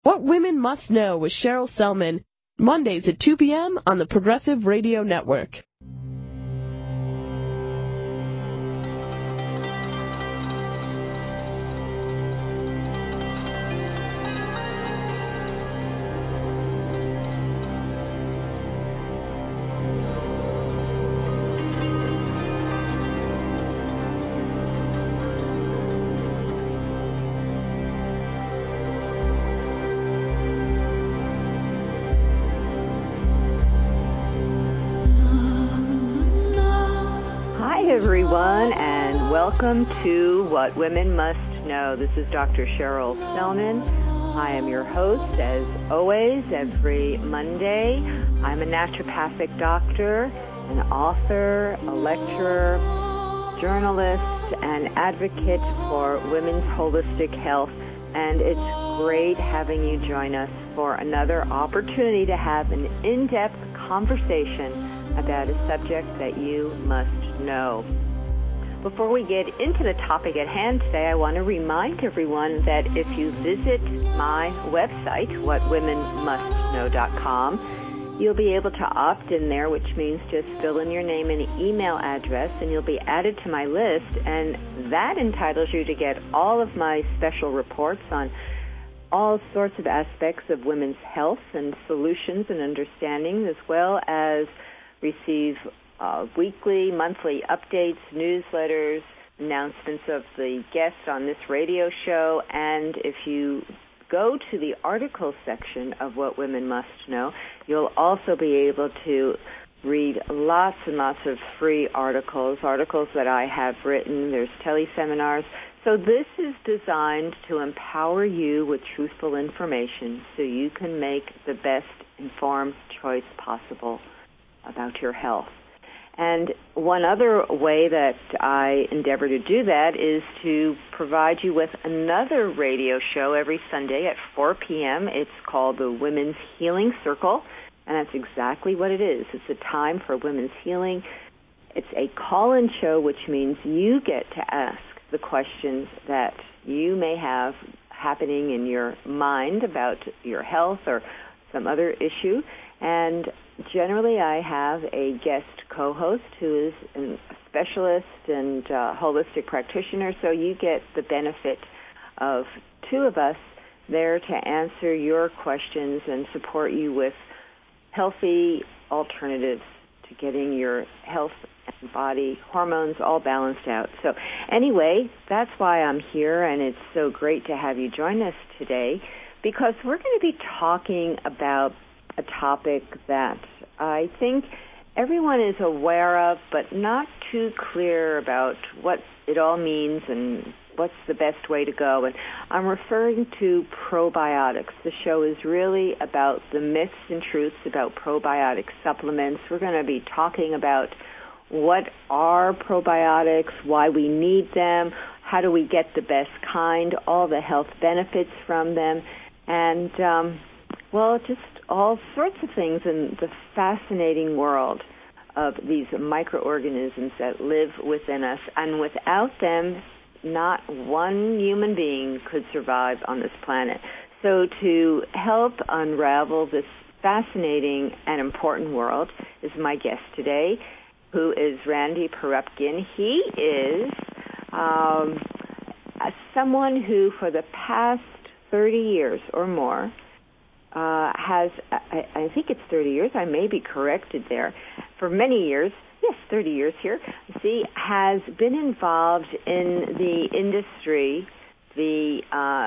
What Women Must Know with Cheryl Selman, Mondays at 2 p.m. on the Progressive Radio Network. Welcome to What Women Must Know. This is Dr. Cheryl Selman. I am your host, as always, every Monday. I'm a naturopathic doctor, an author, a lecturer, journalist, and advocate for women's holistic health. And it's great having you join us for another opportunity to have an in-depth conversation about a subject that you must know. Before we get into the topic at hand today, I want to remind everyone that if you visit my website, whatwomenmustknow.com, you'll be able to opt in there, which means just fill in your name and email address, and you'll be added to my list, and that entitles you to get all of my special reports on all sorts of aspects of women's health and solutions and understanding, as well as receive weekly, monthly updates, newsletters, announcements of the guests on this radio show, and if you go to the article section of What Women Must Know, you'll also be able to read lots and lots of free articles that I have written. There's teleseminars. So this is designed to empower you with truthful information so you can make the best informed choice possible about your health. And one other way that I endeavor to do that is to provide you with another radio show every Sunday at 4 p.m. It's called the Women's Healing Circle, and that's exactly what it is. It's a time for women's healing. It's a call-in show, which means you get to ask the questions that you may have happening in your mind about your health or some other issue. And generally, I have a guest co-host who is a specialist and holistic practitioner, so you get the benefit of two of us there to answer your questions and support you with healthy alternatives to getting your health and body hormones all balanced out. So anyway, that's why I'm here, and it's so great to have you join us today, because we're going to be talking about a topic that I think everyone is aware of, but not too clear about what it all means and what's the best way to go. And I'm referring to probiotics. The show is really about the myths and truths about probiotic supplements. We're going to be talking about what are probiotics, why we need them, how do we get the best kind, all the health benefits from them, and, just all sorts of things in the fascinating world of these microorganisms that live within us. And without them, not one human being could survive on this planet. So to help unravel this fascinating and important world is my guest today, who is Randy Perupkin. He is someone who, for the past 30 years or more, has, I think it's 30 years, I may be corrected there, for many years, yes, 30 years here, has been involved in the industry, the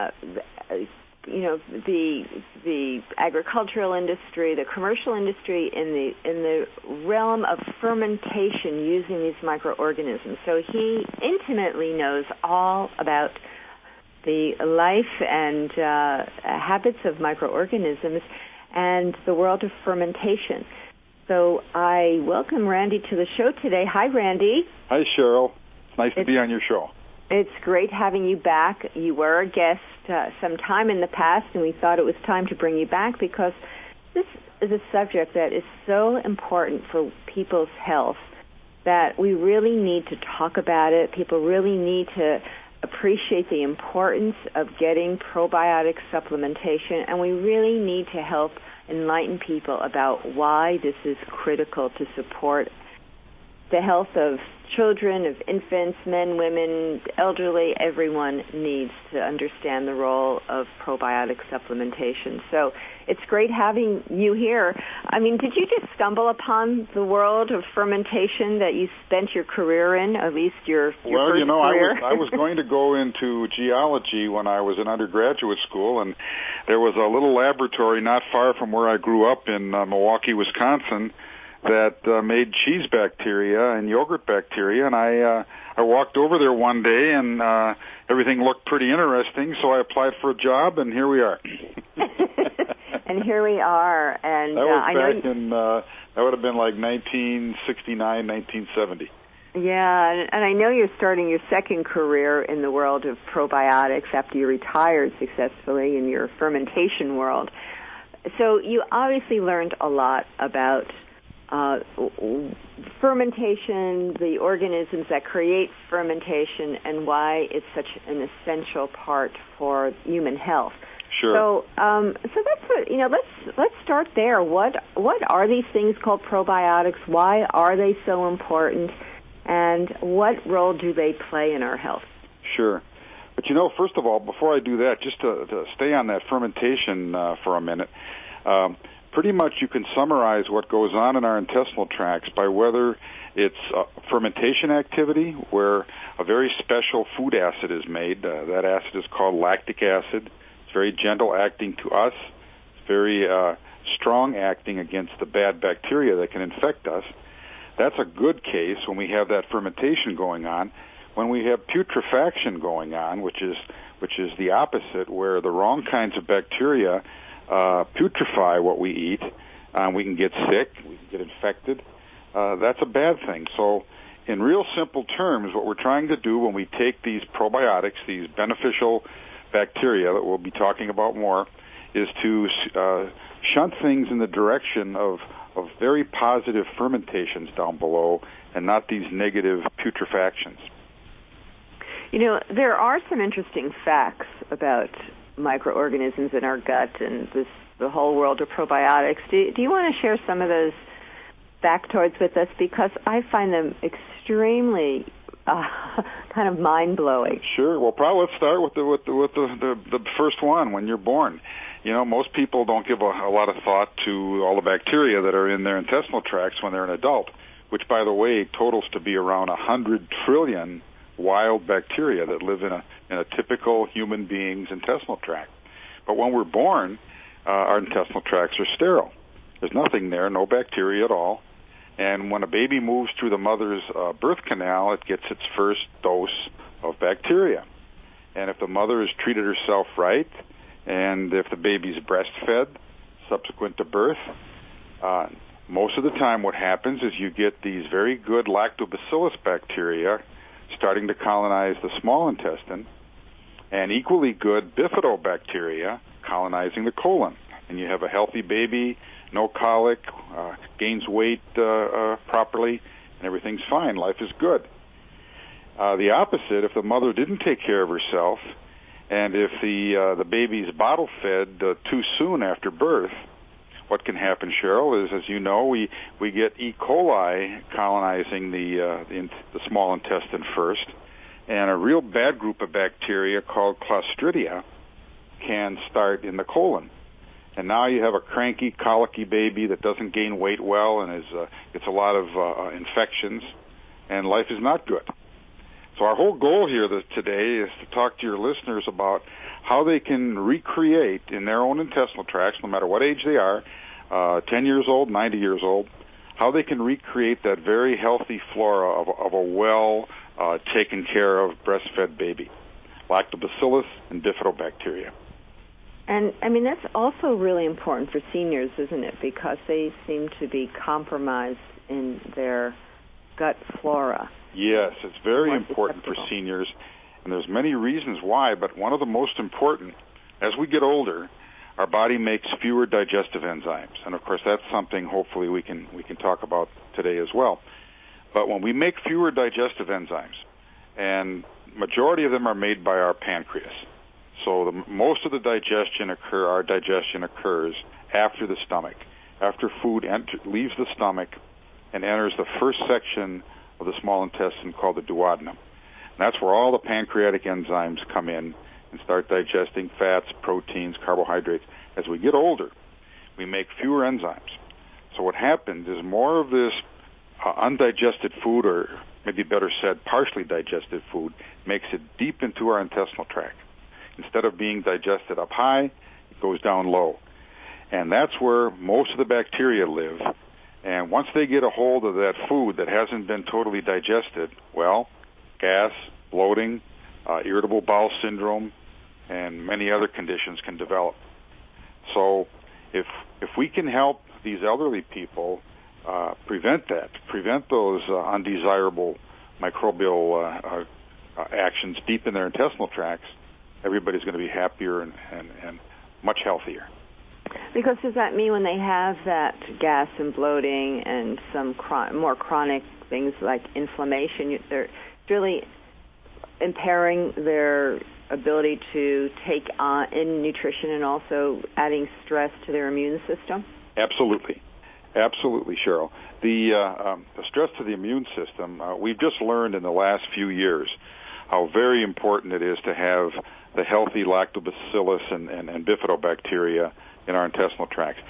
agricultural industry, the commercial industry, in the realm of fermentation using these microorganisms. So he intimately knows all about the life and habits of microorganisms and the world of fermentation. So I welcome Randy to the show today. Hi, Randy. Hi, Cheryl. It's nice to be on your show. It's great having you back. You were a guest some time in the past, and we thought it was time to bring you back because this is a subject that is so important for people's health that we really need to talk about it. People really need to appreciate the importance of getting probiotic supplementation, and we really need to help enlighten people about why this is critical to support the health of children, of infants, men, women, elderly. Everyone needs to understand the role of probiotic supplementation. So it's great having you here. I mean, did you just stumble upon the world of fermentation that you spent your career in, at least your first career? I was going to go into geology when I was in undergraduate school, and there was a little laboratory not far from where I grew up in Milwaukee, Wisconsin, that made cheese bacteria and yogurt bacteria, and I walked over there one day, and everything looked pretty interesting, so I applied for a job, and here we are. And here we are, and that was back in that would have been like 1969, 1970. Yeah, and I know you're starting your second career in the world of probiotics after you retired successfully in your fermentation world. So you obviously learned a lot about fermentation, the organisms that create fermentation, and why it's such an essential part for human health. Sure. So that's what, let's start there. What are these things called probiotics? Why are they so important? And what role do they play in our health? Sure. But first of all, before I do that, just to stay on that fermentation for a minute, pretty much you can summarize what goes on in our intestinal tracts by whether it's fermentation activity, where a very special food acid is made. That acid is called lactic acid. It's very gentle acting to us. It's very strong acting against the bad bacteria that can infect us. That's a good case when we have that fermentation going on. When we have putrefaction going on, which is the opposite, where the wrong kinds of bacteria putrefy what we eat, we can get sick, we can get infected. That's a bad thing. So in real simple terms, what we're trying to do when we take these probiotics, these beneficial bacteria that we'll be talking about more, is to shunt things in the direction of very positive fermentations down below and not these negative putrefactions. There are some interesting facts about microorganisms in our gut and the whole world of probiotics. Do you want to share some of those factoids with us? Because I find them extremely kind of mind-blowing. Sure. Well, probably let's start with the first one, when you're born. Most people don't give a lot of thought to all the bacteria that are in their intestinal tracts when they're an adult, which, by the way, totals to be around 100 trillion wild bacteria that live in a typical human being's intestinal tract. But when we're born, our intestinal tracts are sterile. There's nothing there, no bacteria at all. And when a baby moves through the mother's birth canal, it gets its first dose of bacteria. And if the mother has treated herself right, and if the baby's breastfed subsequent to birth, most of the time what happens is you get these very good lactobacillus bacteria starting to colonize the small intestine, and equally good bifidobacteria colonizing the colon. And you have a healthy baby, no colic, gains weight properly, and everything's fine. Life is good. The opposite, if the mother didn't take care of herself, and if the baby's bottle fed too soon after birth, what can happen, Cheryl, is, as you know, we get E. coli colonizing the small intestine first, and a real bad group of bacteria called Clostridia can start in the colon. And now you have a cranky, colicky baby that doesn't gain weight well and gets a lot of infections, and life is not good. So our whole goal here today is to talk to your listeners about how they can recreate in their own intestinal tracts, no matter what age they are, 10 years old, 90 years old, how they can recreate that very healthy flora of a well taken care of breastfed baby, lactobacillus and bifidobacteria. And, I mean, that's also really important for seniors, isn't it? Because they seem to be compromised in their gut flora. Yes, it's very important for seniors, and there's many reasons why, but one of the most important, as we get older, our body makes fewer digestive enzymes. And, of course, that's something hopefully we can talk about today as well. But when we make fewer digestive enzymes, and majority of them are made by our pancreas. So most of our digestion occurs after the stomach, after food leaves the stomach and enters the first section of the small intestine called the duodenum. And that's where all the pancreatic enzymes come in and start digesting fats, proteins, carbohydrates. As we get older, we make fewer enzymes. So what happens is more of this undigested food, or maybe better said, partially digested food, makes it deep into our intestinal tract. Instead of being digested up high, it goes down low. And that's where most of the bacteria live. And once they get a hold of that food that hasn't been totally digested, well, gas, bloating, irritable bowel syndrome, and many other conditions can develop. So if we can help these elderly people prevent those undesirable microbial actions deep in their intestinal tracts, everybody's going to be happier and much healthier. Because does that mean when they have that gas and bloating and some more chronic things like inflammation, they're really impairing their ability to take in nutrition and also adding stress to their immune system? Absolutely, Cheryl. The stress to the immune system, we've just learned in the last few years how very important it is to have the healthy lactobacillus and bifidobacteria in our intestinal tract.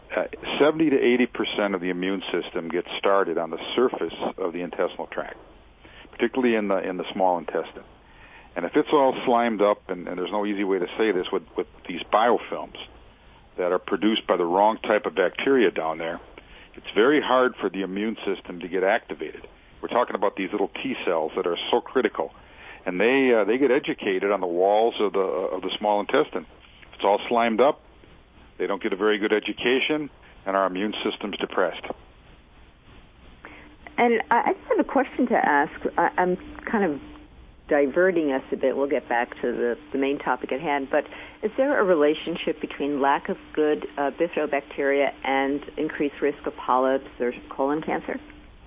70 to 80% of the immune system gets started on the surface of the intestinal tract, particularly in the small intestine. And if it's all slimed up, and there's no easy way to say this, with these biofilms that are produced by the wrong type of bacteria down there, it's very hard for the immune system to get activated. We're talking about these little T cells that are so critical, and they get educated on the walls of the small intestine. If it's all slimed up, they don't get a very good education, and our immune system's depressed. And I just have a question to ask. I'm kind of diverting us a bit. We'll get back to the main topic at hand. But is there a relationship between lack of good bifidobacteria and increased risk of polyps or colon cancer?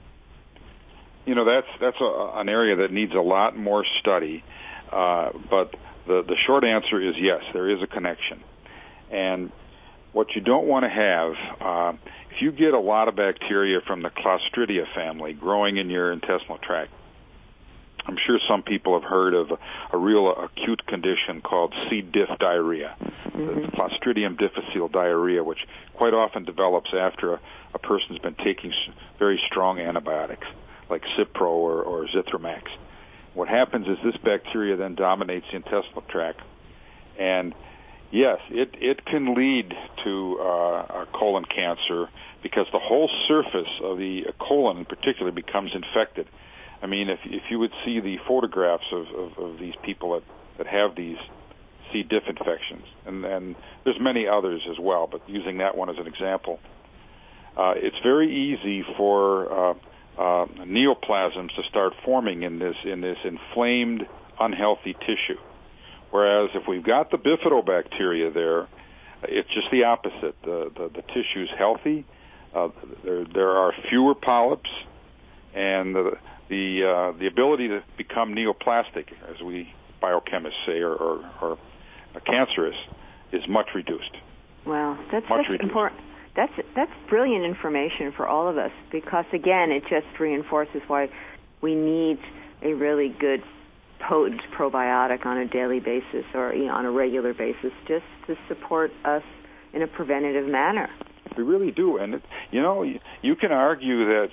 You know, that's an area that needs a lot more study. But the short answer is yes, there is a connection. And what you don't want to have, if you get a lot of bacteria from the Clostridia family growing in your intestinal tract, I'm sure some people have heard of a real acute condition called C. diff diarrhea, the Clostridium difficile diarrhea, which quite often develops after a person's been taking very strong antibiotics like Cipro or Zithromax. What happens is this bacteria then dominates the intestinal tract, and yes, it can lead to colon cancer because the whole surface of the colon in particular becomes infected. I mean, if you would see the photographs of these people that have these C. diff infections, and there's many others as well, but using that one as an example, it's very easy for neoplasms to start forming in this inflamed, unhealthy tissue. Whereas if we've got the bifidobacteria there, it's just the opposite. The tissue's healthy. There are fewer polyps, and the ability to become neoplastic, as we biochemists say, or cancerous, is much reduced. Wow, that's important. That's brilliant information for all of us, because again, it just reinforces why we need a really good, potent probiotic on a daily basis or on a regular basis, just to support us in a preventative manner. We really do, and you can argue that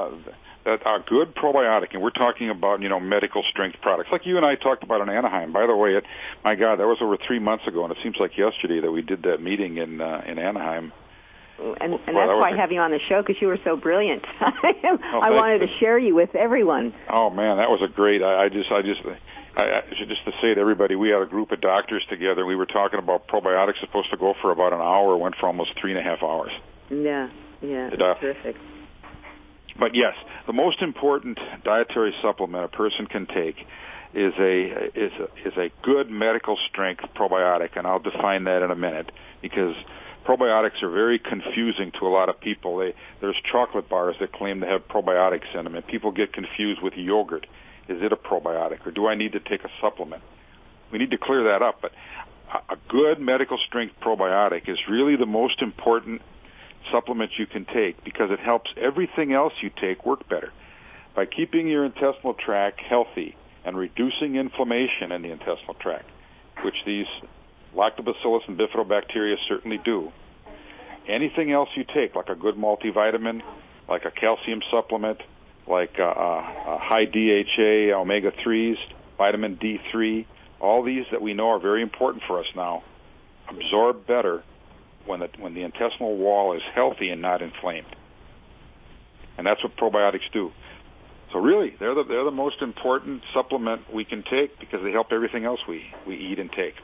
a good probiotic, and we're talking about medical strength products like you and I talked about in Anaheim. By the way, my God, that was over 3 months ago, and it seems like yesterday that we did that meeting in Anaheim. And that's why I have you on the show, because you were so brilliant. I wanted to share you with everyone. Oh man, that was a great. I should just to say to everybody, we had a group of doctors together. We were talking about probiotics supposed to go for about an hour, went for almost 3.5 hours. Yeah, that's terrific. But yes, the most important dietary supplement a person can take is a good medical strength probiotic, and I'll define that in a minute, because probiotics are very confusing to a lot of people. There's chocolate bars that claim to have probiotics in them, and people get confused with yogurt. Is it a probiotic, or do I need to take a supplement? We need to clear that up, but a good medical strength probiotic is really the most important supplement you can take because it helps everything else you take work better. By keeping your intestinal tract healthy and reducing inflammation in the intestinal tract, which these lactobacillus and bifidobacteria certainly do, anything else you take, like a good multivitamin, like a calcium supplement, like a high DHA, omega-3s, vitamin D3, all these that we know are very important for us now, absorb better when the intestinal wall is healthy and not inflamed. And that's what probiotics do. So really, they're the most important supplement we can take because they help everything else we eat and take.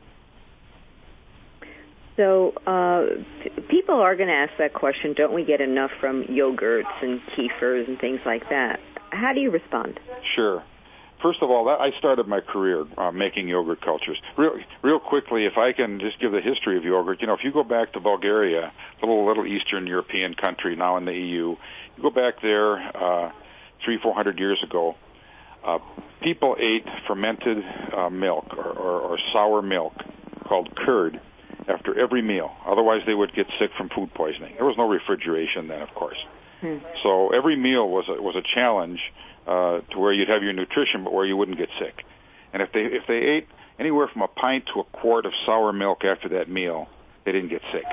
So people are going to ask that question, don't we get enough from yogurts and kefirs and things like that? How do you respond? Sure. First of all, I started my career making yogurt cultures. Real quickly, if I can just give the history of yogurt, if you go back to Bulgaria, a little Eastern European country now in the EU, you go back there 300-400 years ago, people ate fermented milk or sour milk called curd after every meal. Otherwise, they would get sick from food poisoning. There was no refrigeration then, of course. So every meal was a challenge to where you'd have your nutrition, but where you wouldn't get sick. And if they ate anywhere from a pint to a quart of sour milk after that meal, they didn't get sick.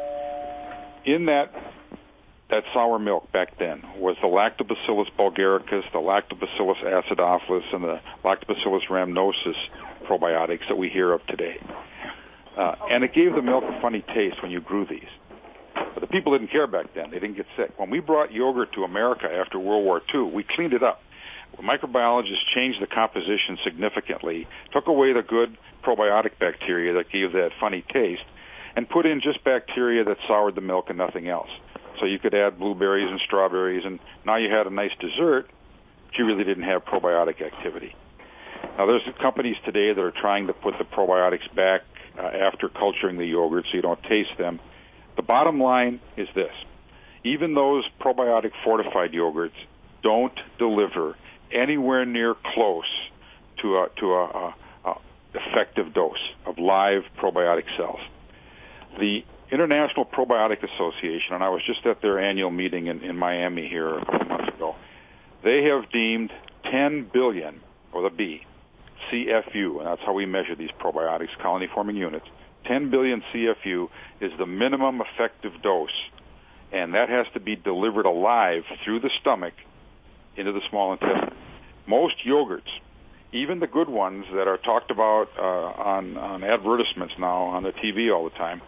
In that sour milk back then was the Lactobacillus bulgaricus, the Lactobacillus acidophilus, and the Lactobacillus rhamnosus probiotics that we hear of today. And it gave the milk a funny taste when you grew these. But the people didn't care back then. They didn't get sick. When we brought yogurt to America after World War II, we cleaned it up. Microbiologists changed the composition significantly, took away the good probiotic bacteria that gave that funny taste, and put in just bacteria that soured the milk and nothing else. So you could add blueberries and strawberries, and now you had a nice dessert, but you really didn't have probiotic activity. Now, there's companies today that are trying to put the probiotics back after culturing the yogurt so you don't taste them. The bottom line is this. Even those probiotic fortified yogurts don't deliver anywhere near close to a effective dose of live probiotic cells. The International Probiotic Association, and I was just at their annual meeting in Miami here a couple months ago, they have deemed 10 billion, or the B, CFU, and that's how we measure these probiotics, colony-forming units. 10 billion CFU is the minimum effective dose, and that has to be delivered alive through the stomach into the small intestine. Most yogurts, even the good ones that are talked about on advertisements now on the TV all the time,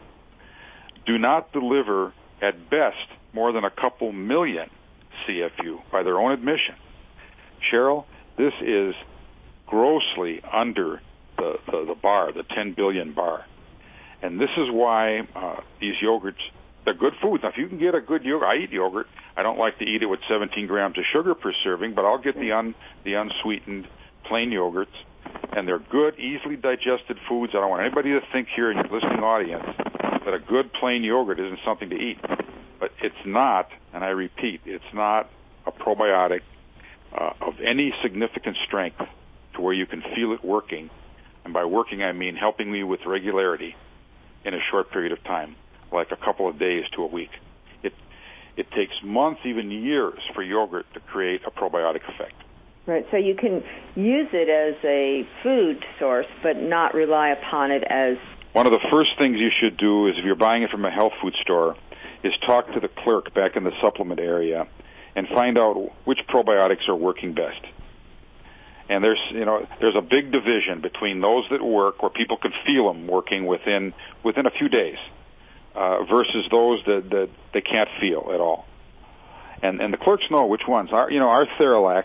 do not deliver at best more than a couple million CFU by their own admission. Cheryl, this is grossly under the bar, the 10 billion bar. And this is why these yogurts, they're good foods. Now, if you can get a good yogurt, I eat yogurt. I don't like to eat it with 17 grams of sugar per serving, but I'll get the unsweetened plain yogurts. And they're good, easily digested foods. I don't want anybody to think here in your listening audience that a good plain yogurt isn't something to eat. But it's not, and I repeat, it's not a probiotic of any significant strength to where you can feel it working. And by working, I mean helping me with regularity in a short period of time, like a couple of days to a week. It takes months, even years, for yogurt to create a probiotic effect. Right, so you can use it as a food source, but not rely upon it as... One of the first things you should do is, if you're buying it from a health food store, is talk to the clerk back in the supplement area and find out which probiotics are working best. And there's a big division between those that work, where people can feel them working within a few days, versus those that they can't feel at all. And the clerks know which ones. Our Theralac,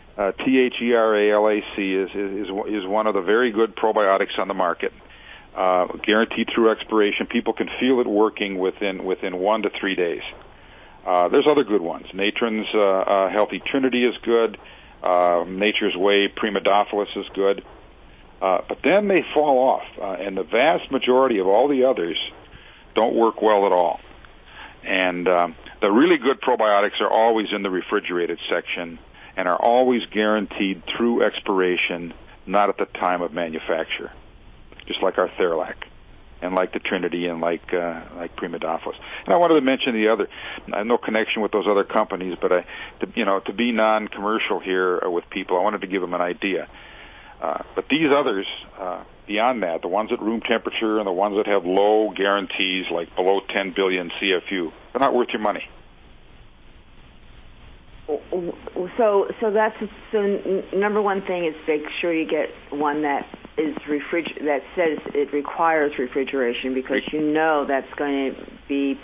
THERALAC, is one of the very good probiotics on the market, guaranteed through expiration. People can feel it working within 1 to 3 days. There's other good ones. Natron's Healthy Trinity is good. Nature's Way Primadophilus is good. But then they fall off, and the vast majority of all the others don't work well at all. And the really good probiotics are always in the refrigerated section, and are always guaranteed through expiration, not at the time of manufacture, just like our Theralac, and like the Trinity, and like Primodophos. And I wanted to mention the other. I have no connection with those other companies, but to be non-commercial here with people, I wanted to give them an idea. But these others, beyond that, the ones at room temperature and the ones that have low guarantees, like below 10 billion CFU, they're not worth your money. So number one thing is make sure you get one that is that says it requires refrigeration, because you know that's going to be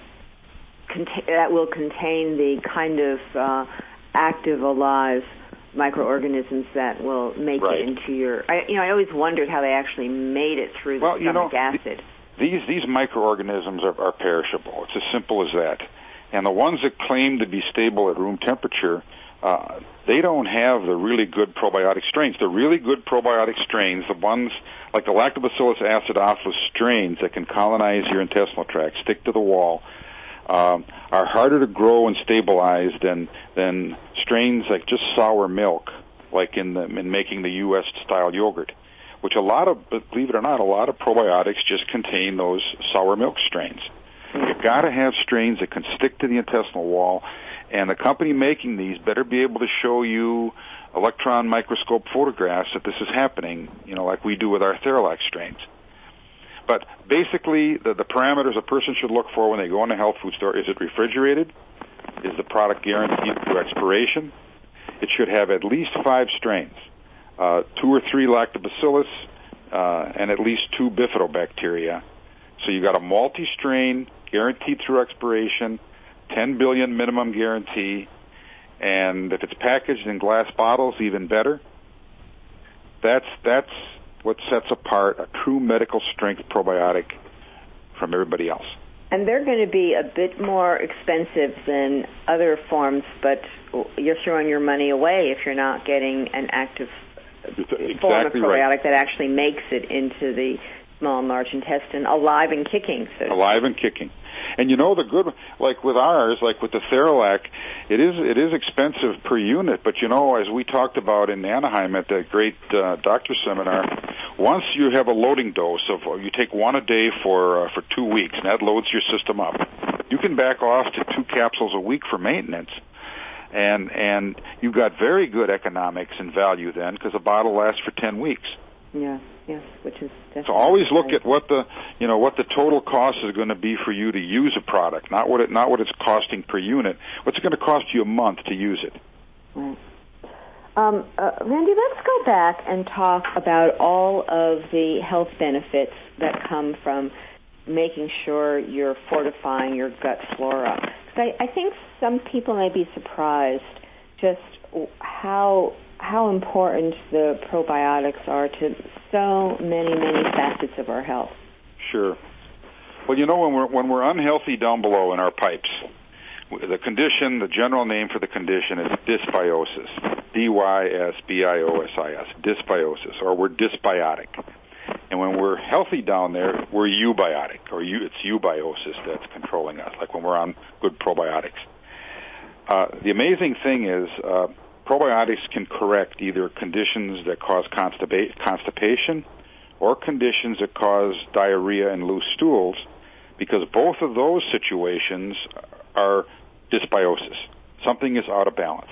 that will contain the kind of active, alive microorganisms that will make it into your. I always wondered how they actually made it through the stomach acid. These microorganisms are perishable. It's as simple as that. And the ones that claim to be stable at room temperature, they don't have the really good probiotic strains. The really good probiotic strains, the ones like the Lactobacillus acidophilus strains that can colonize your intestinal tract, stick to the wall, are harder to grow and stabilize than strains like just sour milk, like in making the U.S. style yogurt, which believe it or not, a lot of probiotics just contain those sour milk strains. You've got to have strains that can stick to the intestinal wall, and the company making these better be able to show you electron microscope photographs that this is happening, like we do with our Theralac strains. But basically, the parameters a person should look for when they go in a health food store: is it refrigerated? Is the product guaranteed through expiration? It should have at least 5 strains, 2 or 3 lactobacillus, and at least 2 bifidobacteria. So you got a multi-strain, guaranteed through expiration, 10 billion minimum guarantee, and if it's packaged in glass bottles, even better. That's what sets apart a true medical strength probiotic from everybody else. And they're going to be a bit more expensive than other forms, but you're throwing your money away if you're not getting an active form of probiotic that actually makes it into the small and large intestine, alive and kicking. Alive and kicking. And the good, like with ours, like with the Theralac, it is expensive per unit, but as we talked about in Anaheim at that great doctor seminar, once you have a loading dose you take 1 a day for 2 weeks, and that loads your system up, you can back off to 2 capsules a week for maintenance. And you've got very good economics and value then, because a bottle lasts for 10 weeks. Yes, which is definitely. So always look at what the total cost is going to be for you to use a product, not what it's costing per unit. What's it going to cost you a month to use it? Right. Randy, let's go back and talk about all of the health benefits that come from making sure you're fortifying your gut flora. Because I think some people may be surprised just how important the probiotics are to so many facets of our health. Sure. Well, when we're unhealthy down below in our pipes, the general name for the condition is dysbiosis, D-Y-S-B-I-O-S-I-S, dysbiosis, or we're dysbiotic. And when we're healthy down there, we're eubiotic, it's eubiosis that's controlling us, like when we're on good probiotics. The amazing thing is probiotics can correct either conditions that cause constipation or conditions that cause diarrhea and loose stools, because both of those situations are dysbiosis. Something is out of balance.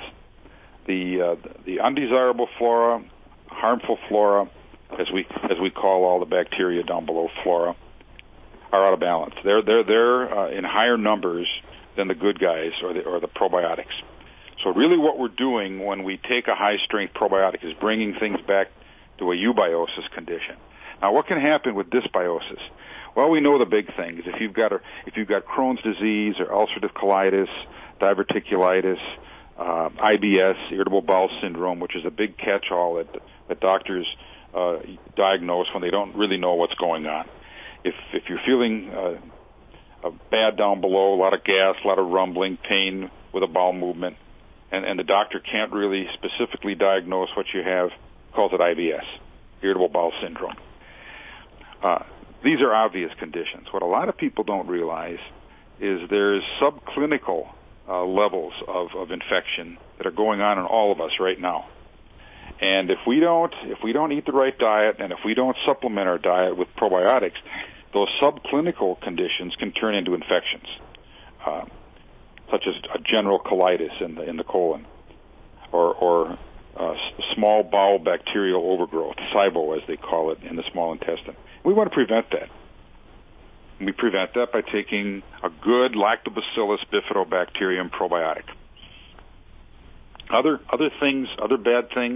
The undesirable flora, harmful flora, as we call all the bacteria down below flora, are out of balance. They're in higher numbers than the good guys or the probiotics. So really what we're doing when we take a high-strength probiotic is bringing things back to a eubiosis condition. Now, what can happen with dysbiosis? Well, we know the big things. If you've got Crohn's disease or ulcerative colitis, diverticulitis, IBS, irritable bowel syndrome, which is a big catch-all that doctors diagnose when they don't really know what's going on. If you're feeling bad down below, a lot of gas, a lot of rumbling, pain with a bowel movement, and the doctor can't really specifically diagnose what you have, calls it IBS, irritable bowel syndrome. These are obvious conditions. What a lot of people don't realize is there's subclinical levels of infection that are going on in all of us right now. And if we don't eat the right diet, and if we don't supplement our diet with probiotics, those subclinical conditions can turn into infections, such as a general colitis in the colon, or small bowel bacterial overgrowth, SIBO as they call it, in the small intestine. We want to prevent that. We prevent that by taking a good Lactobacillus bifidobacterium probiotic. Other things, other bad things.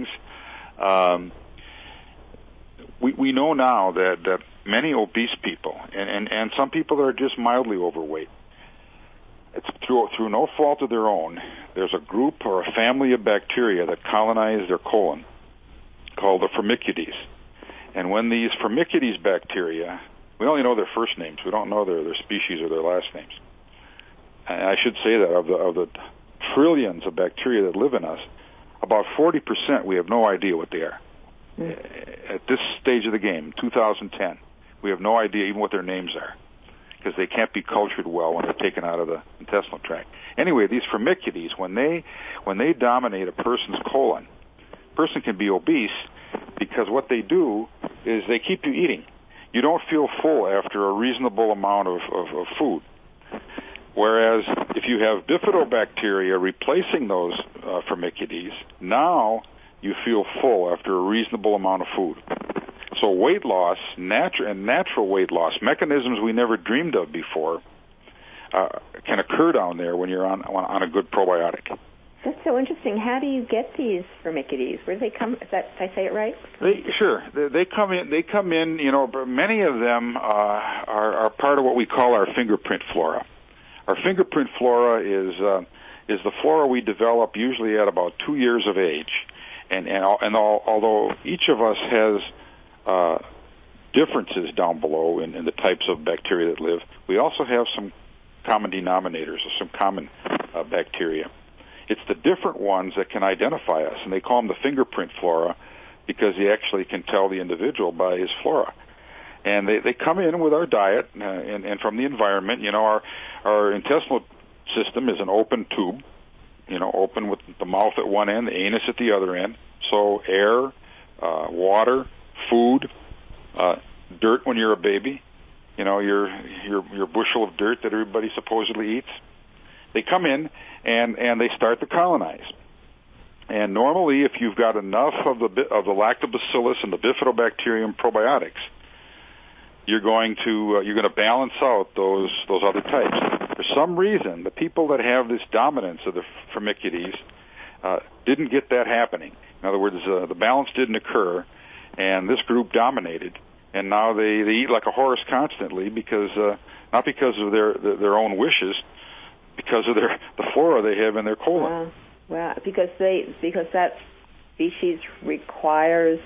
We know now that many obese people and some people are just mildly overweight, it's through no fault of their own. There's a group or a family of bacteria that colonize their colon called the Firmicutes. And when these Firmicutes bacteria, we only know their first names. We don't know their species or their last names. And I should say that of the trillions of bacteria that live in us, about 40% we have no idea what they are. At this stage of the game, 2010, we have no idea even what their names are, because they can't be cultured well when they're taken out of the intestinal tract. Anyway, these Firmicutes, when they dominate a person's colon, a person can be obese because what they do is they keep you eating. You don't feel full after a reasonable amount of food. Whereas if you have bifidobacteria replacing those Firmicutes, now you feel full after a reasonable amount of food. So weight loss, natural weight loss, mechanisms we never dreamed of before, can occur down there when you're on a good probiotic. That's so interesting. How do you get these Firmicutes? Where do they come? Did I say it right? Sure. They come in. You know, many of them are part of what we call our fingerprint flora. Our fingerprint flora is the flora we develop usually at about 2 years of age, and although each of us has differences down below in the types of bacteria that live, we also have some common denominators or some common bacteria. It's the different ones that can identify us, and they call them the fingerprint flora because they actually can tell the individual by his flora. And they come in with our diet and from the environment. You know, our intestinal system is an open tube, you know, open with the mouth at one end, the anus at the other end. So air, water, food, dirt when you're a baby, you know, your bushel of dirt that everybody supposedly eats. They come in and they start to colonize. And normally, if you've got enough of the Lactobacillus and the Bifidobacterium probiotics, you're going to balance out those other types. For some reason, the people that have this dominance of the Firmicutes didn't get that happening. In other words, the balance didn't occur, and this group dominated. And now they eat like a horse constantly because not because of their own wishes, because of the flora they have in their colon. Wow, because that species requires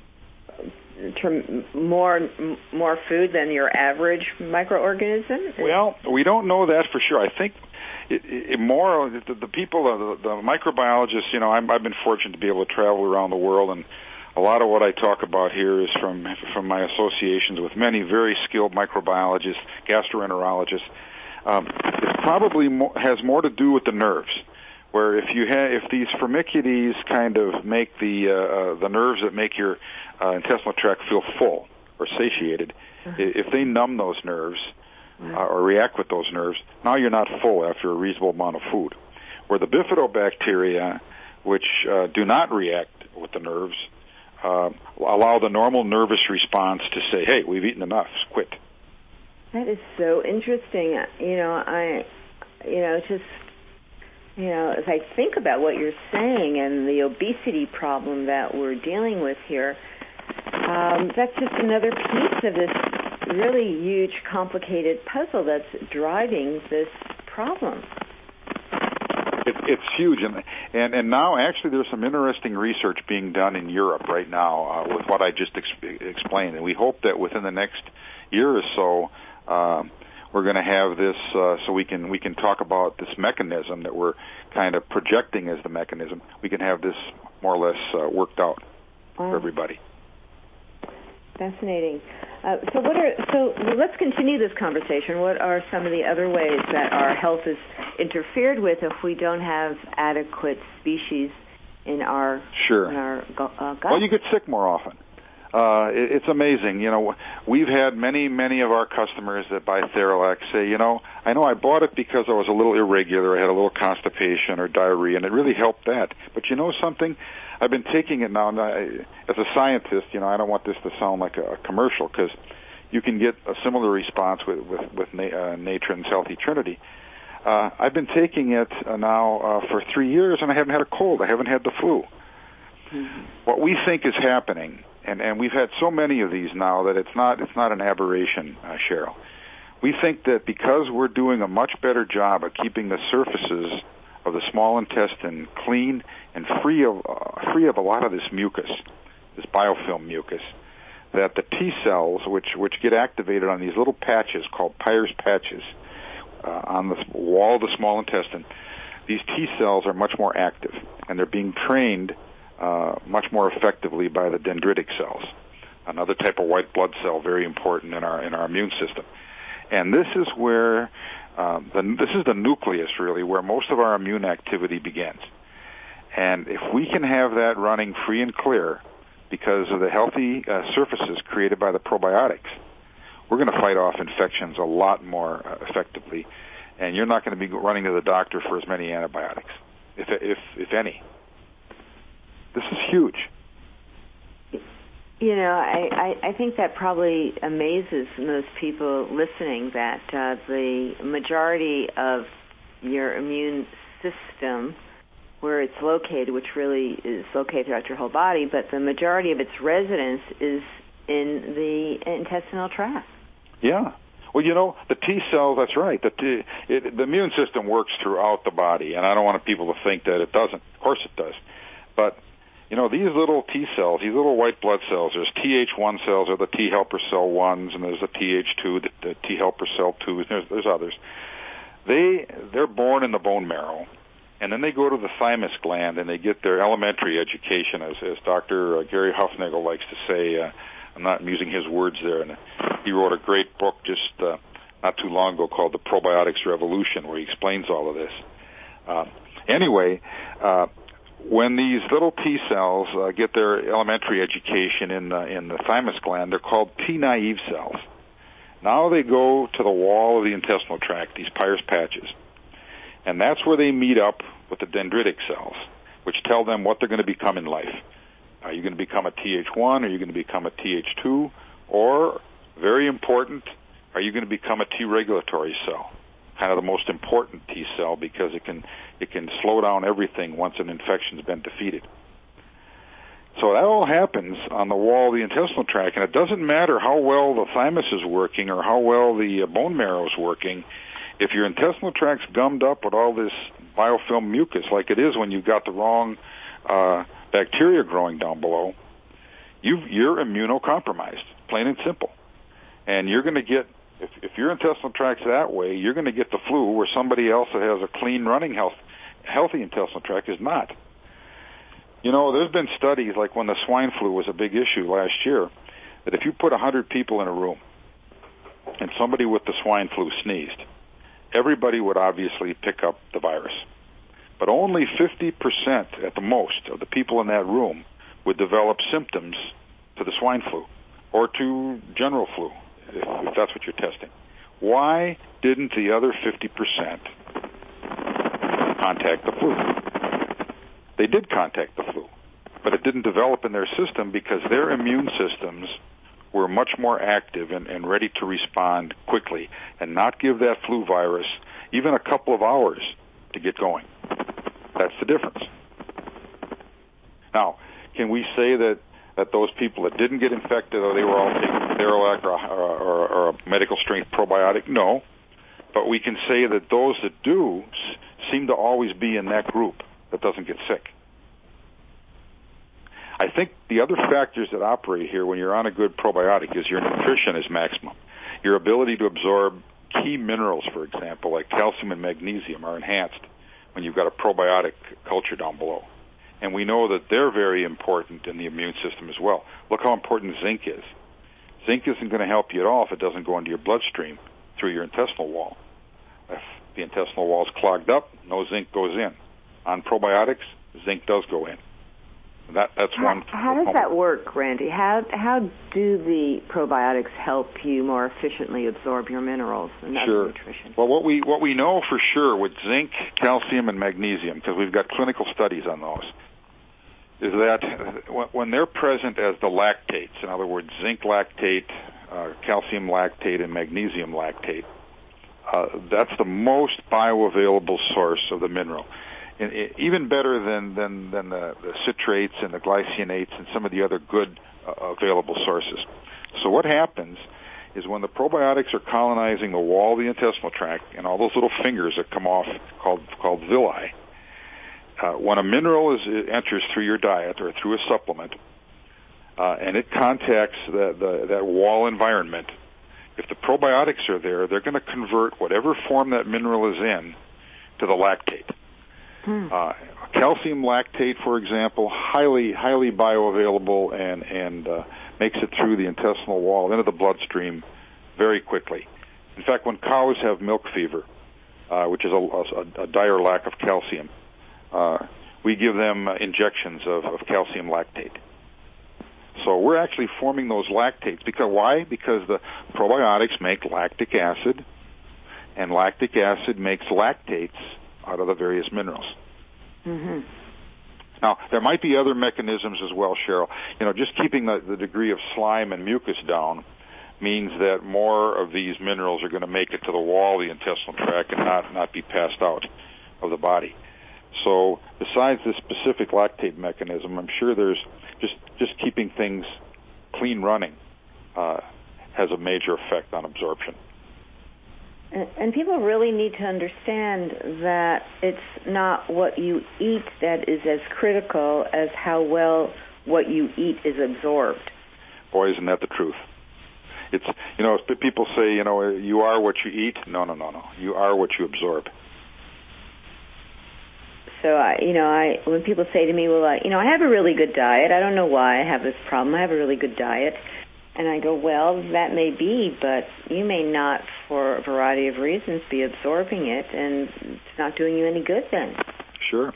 more food than your average microorganism? Well, we don't know that for sure. I think the people, the microbiologists, you know, I've been fortunate to be able to travel around the world, and a lot of what I talk about here is from my associations with many very skilled microbiologists, gastroenterologists. It probably has more to do with the nerves, where if these Firmicutes kind of make the nerves that make your intestinal tract feel full or satiated, if they numb those nerves or react with those nerves, now you're not full after a reasonable amount of food. Where the bifidobacteria, which do not react with the nerves, allow the normal nervous response to say, "Hey, we've eaten enough, quit." That is so interesting. As I think about what you're saying and the obesity problem that we're dealing with here, that's just another piece of this really huge, complicated puzzle that's driving this problem. It's huge, and now actually there's some interesting research being done in Europe right now with what I just explained, and we hope that within the next year or so we're going to have this so we can talk about this mechanism that we're kind of projecting as the mechanism. We can have this more or less worked out for everybody. Fascinating. So let's continue this conversation. What are some of the other ways that our health is interfered with if we don't have adequate species in our gut? Well, you get sick more often. It's amazing. You know, we've had many of our customers that buy Theralac say, you know I bought it because I was a little irregular, I had a little constipation or diarrhea, and it really helped that. But you know something? I've been taking it now, and as a scientist, you know, I don't want this to sound like a commercial, because you can get a similar response with Natron's Healthy Trinity. I've been taking it now for 3 years, and I haven't had a cold. I haven't had the flu. Mm-hmm. What we think is happening, and we've had so many of these now that it's not an aberration, Cheryl. We think that because we're doing a much better job of keeping the surfaces of the small intestine clean and free of a lot of this mucus, this biofilm mucus, that the T cells, which get activated on these little patches called Peyer's patches on the wall of the small intestine, these T cells are much more active, and they're being trained much more effectively by the dendritic cells, another type of white blood cell, very important in our immune system. And this is where this is the nucleus, really, where most of our immune activity begins. And if we can have that running free and clear because of the healthy surfaces created by the probiotics, we're going to fight off infections a lot more effectively, and you're not going to be running to the doctor for as many antibiotics, if any. This is huge. You know, I think that probably amazes most people listening, that the majority of your immune system, where it's located, which really is located throughout your whole body, but the majority of its residence is in the intestinal tract. Yeah. Well, you know, the T cells, that's right. The immune system works throughout the body, and I don't want people to think that it doesn't. Of course it does. But you know, these little T cells, these little white blood cells, there's Th1 cells, or the T helper cell 1s, and there's the Th2, the T helper cell 2s, there's others. They're born in the bone marrow, and then they go to the thymus gland, and they get their elementary education, as Dr. Gary Hufnagel likes to say. I'm not using his words there, and he wrote a great book just not too long ago called The Probiotics Revolution, where he explains all of this. When these little T cells get their elementary education in the thymus gland, they're called T-naive cells. Now they go to the wall of the intestinal tract, these Peyer's patches, and that's where they meet up with the dendritic cells, which tell them what they're going to become in life. Are you going to become a Th1? Are you going to become a Th2? Or, very important, are you going to become a T regulatory cell? Kind of the most important T cell, because it can slow down everything once an infection's been defeated. So that all happens on the wall of the intestinal tract, and it doesn't matter how well the thymus is working or how well the bone marrow is working. If your intestinal tract's gummed up with all this biofilm mucus, like it is when you've got the wrong bacteria growing down below, you're immunocompromised, plain and simple. And you're going to get, if your intestinal tract's that way, you're going to get the flu where somebody else that has a clean running healthy intestinal tract is not. You know, there's been studies, like when the swine flu was a big issue last year, that if you put 100 people in a room and somebody with the swine flu sneezed, everybody would obviously pick up the virus. But only 50% at the most of the people in that room would develop symptoms to the swine flu or to general flu, if that's what you're testing. Why didn't the other 50% contact the flu? They did contact the flu, but it didn't develop in their system because their immune systems were much more active and ready to respond quickly and not give that flu virus even a couple of hours to get going. That's the difference. Now, can we say that those people that didn't get infected, or they were all taking Theralac or a medical strength probiotic? No. But we can say that those that do seem to always be in that group that doesn't get sick. I think the other factors that operate here when you're on a good probiotic is your nutrition is maximum. Your ability to absorb key minerals, for example, like calcium and magnesium, are enhanced when you've got a probiotic culture down below. And we know that they're very important in the immune system as well. Look how important zinc is. Zinc isn't going to help you at all if it doesn't go into your bloodstream through your intestinal wall. If the intestinal wall is clogged up, no zinc goes in. On probiotics, zinc does go in. That's one. How does that work, Randy? How do the probiotics help you more efficiently absorb your minerals and other nutrition? Well, what we know for sure with zinc, calcium, and magnesium, because we've got clinical studies on those, is that when they're present as the lactates, in other words, zinc lactate, calcium lactate, and magnesium lactate, that's the most bioavailable source of the mineral. Even better than the citrates and the glycinates and some of the other good available sources. So what happens is when the probiotics are colonizing the wall of the intestinal tract and all those little fingers that come off called villi, when a mineral enters through your diet or through a supplement, and it contacts that wall environment, if the probiotics are there, they're going to convert whatever form that mineral is in to the lactate. Calcium lactate, for example, highly bioavailable and makes it through the intestinal wall into the bloodstream very quickly. In fact, when cows have milk fever, which is a dire lack of calcium, we give them injections of calcium lactate. So we're actually forming those lactates. Why? Because the probiotics make lactic acid, and lactic acid makes lactates out of the various minerals. Mm-hmm. Now, there might be other mechanisms as well, Cheryl. Just keeping the degree of slime and mucus down means that more of these minerals are going to make it to the wall of the intestinal tract and not be passed out of the body. So besides this specific lactate mechanism, I'm sure there's just keeping things clean running has a major effect on absorption. And people really need to understand that it's not what you eat that is as critical as how well what you eat is absorbed. Boy, isn't that the truth. It's, people say, you are what you eat. No. You are what you absorb. So, when people say to me, well, I have a really good diet. I don't know why I have this problem. I have a really good diet. And I go, well, that may be, but you may not, for a variety of reasons, be absorbing it, and it's not doing you any good then. Sure.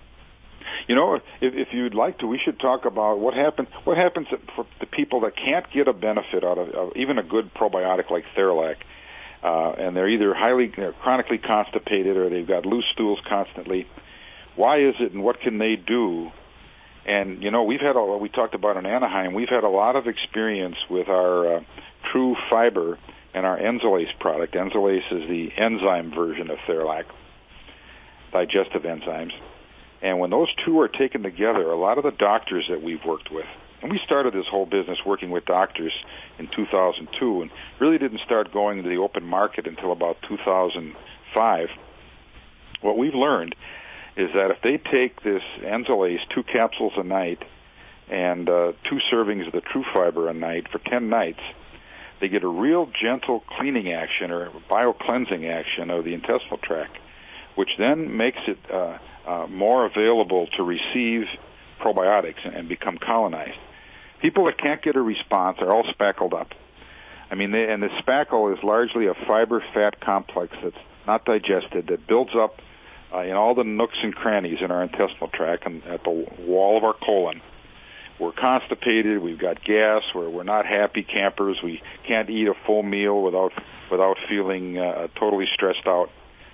If you'd like to, we should talk about what happens for the people that can't get a benefit out of even a good probiotic like Theralac, and they're either chronically constipated or they've got loose stools constantly. Why is it, and what can they do? And, we talked about in Anaheim, we've had a lot of experience with our True Fiber and our Enzolase product. Enzolase is the enzyme version of Theralac, digestive enzymes. And when those two are taken together, a lot of the doctors that we've worked with, and we started this whole business working with doctors in 2002 and really didn't start going into the open market until about 2005, what we've learned is that if they take this Enzolase 2 capsules a night and 2 servings of the True Fiber a night for 10 nights, they get a real gentle cleaning action or bio-cleansing action of the intestinal tract, which then makes it more available to receive probiotics and become colonized. People that can't get a response are all spackled up. And the spackle is largely a fiber-fat complex that's not digested, that builds up in all the nooks and crannies in our intestinal tract and at the wall of our colon. We're constipated, we've got gas, we're not happy campers, we can't eat a full meal without feeling totally stressed out.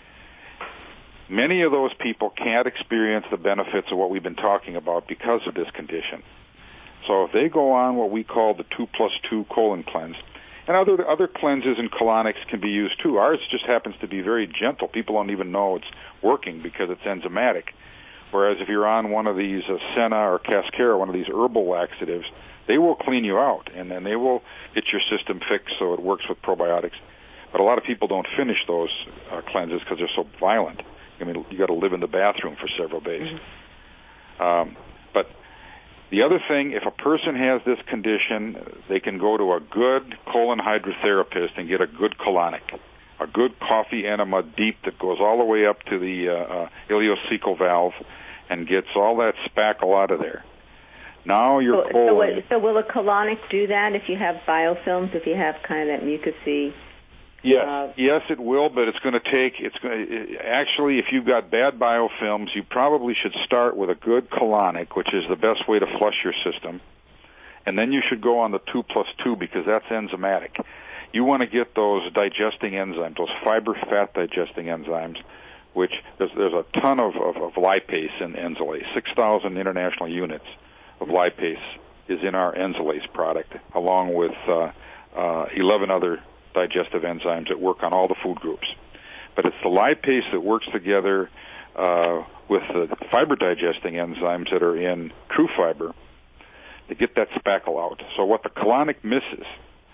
Many of those people can't experience the benefits of what we've been talking about because of this condition. So if they go on what we call the 2+2 colon cleanse, and other cleanses and colonics can be used too. Ours just happens to be very gentle. People don't even know it's working because it's enzymatic. Whereas if you're on one of these Senna or Cascara, one of these herbal laxatives, they will clean you out, and then they will get your system fixed so it works with probiotics. But a lot of people don't finish those cleanses because they're so violent. You got to live in the bathroom for several days. Mm-hmm. But the other thing, if a person has this condition, they can go to a good colon hydrotherapist and get a good colonic, a good coffee enema deep that goes all the way up to the ileocecal valve and gets all that spackle out of there. Now your colon... So will a colonic do that if you have biofilms, if you have kind of that mucousy... Yes, it will, but actually, if you've got bad biofilms, you probably should start with a good colonic, which is the best way to flush your system. And then you should go on the 2+2 because that's enzymatic. You want to get those digesting enzymes, those fiber fat digesting enzymes, which there's a ton of lipase in Enzalase. 6,000 international units of lipase is in our Enzalase product, along with 11 other digestive enzymes that work on all the food groups. But it's the lipase that works together with the fiber digesting enzymes that are in True Fiber to get that spackle out. So what the colonic misses,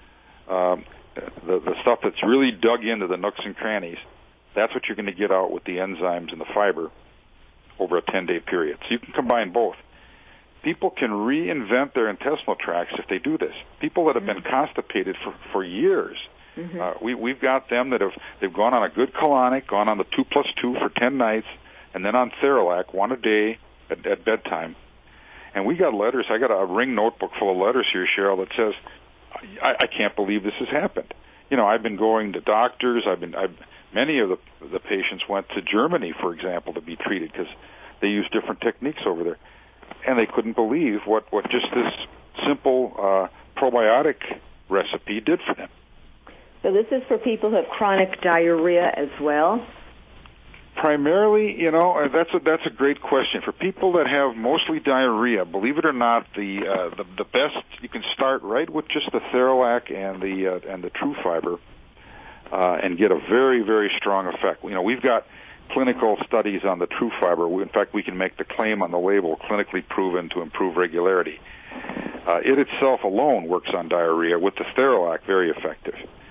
the stuff that's really dug into the nooks and crannies, that's what you're going to get out with the enzymes and the fiber over a 10-day period. So you can combine both. People can reinvent their intestinal tracts if they do this. People that have been constipated for years, we've got them that they've gone on a good colonic, gone on the 2+2 for 10 nights, and then on Theralac, one a day at bedtime. And we got letters. I got a ring notebook full of letters here, Cheryl, that says, I can't believe this has happened. I've been going to doctors. Many of the patients went to Germany, for example, to be treated because they use different techniques over there. And they couldn't believe what just this simple probiotic recipe did for them. So this is for people who have chronic diarrhea as well? Primarily, that's a great question. For people that have mostly diarrhea, believe it or not, the best, you can start right with just the Theralac and the True Fiber and get a very, very strong effect. We've got clinical studies on the True Fiber. In fact, we can make the claim on the label, clinically proven to improve regularity. It itself alone works on diarrhea. With the Theralac, very effective.